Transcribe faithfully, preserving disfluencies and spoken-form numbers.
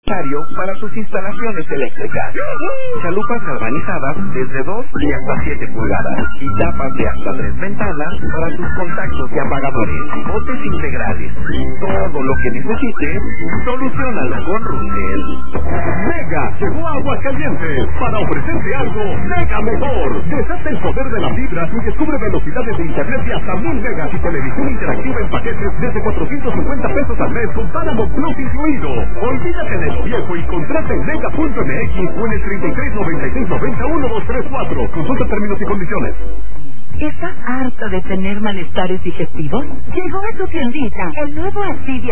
para sus instalaciones eléctricas. Chalupas galvanizadas desde dos y hasta siete pulgadas y tapas de hasta tres ventanas para sus contactos y apagadores, botes integrales. Todo lo que necesites, soluciónalo con Russell. Mega llegó a Aguascalientes para ofrecerte algo mega mejor. Desata el poder de la fibra y descubre velocidades de internet de hasta mil megas y televisión interactiva en paquetes desde cuatrocientos cincuenta pesos al mes con Paramount Plus incluido. Olvídate de lo viejo y contrata en mega punto m x o en el treinta y tres noventa y seis noventa uno dos tres cuatro. Consulta términos y condiciones. ¿Estás harto de tener malestares digestivos? Llegó a tu tiendita el nuevo Activia